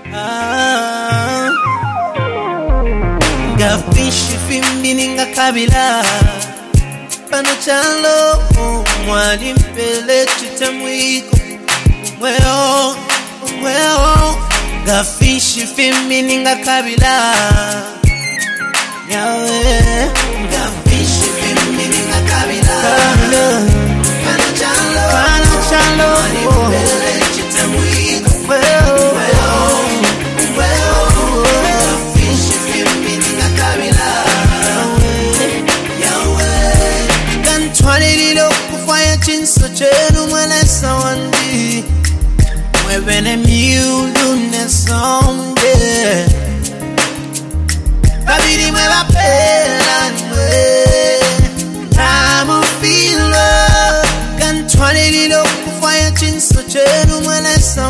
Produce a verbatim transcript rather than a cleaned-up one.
Ah, gafishi fimbi ninga kabila pano chalo mwali mpele chitamwiko mweo mweo gafishi fimbi ninga kabila yawe gafishi fimbi ninga kabila pano chalo pano chalo mwali mpele chitamwiko mweo so chenu mwele sawandi mwebene miulu nesonde babiri mweba pela nwe namu filo kantwani lilo kufaya chinso chenu mwele sawandi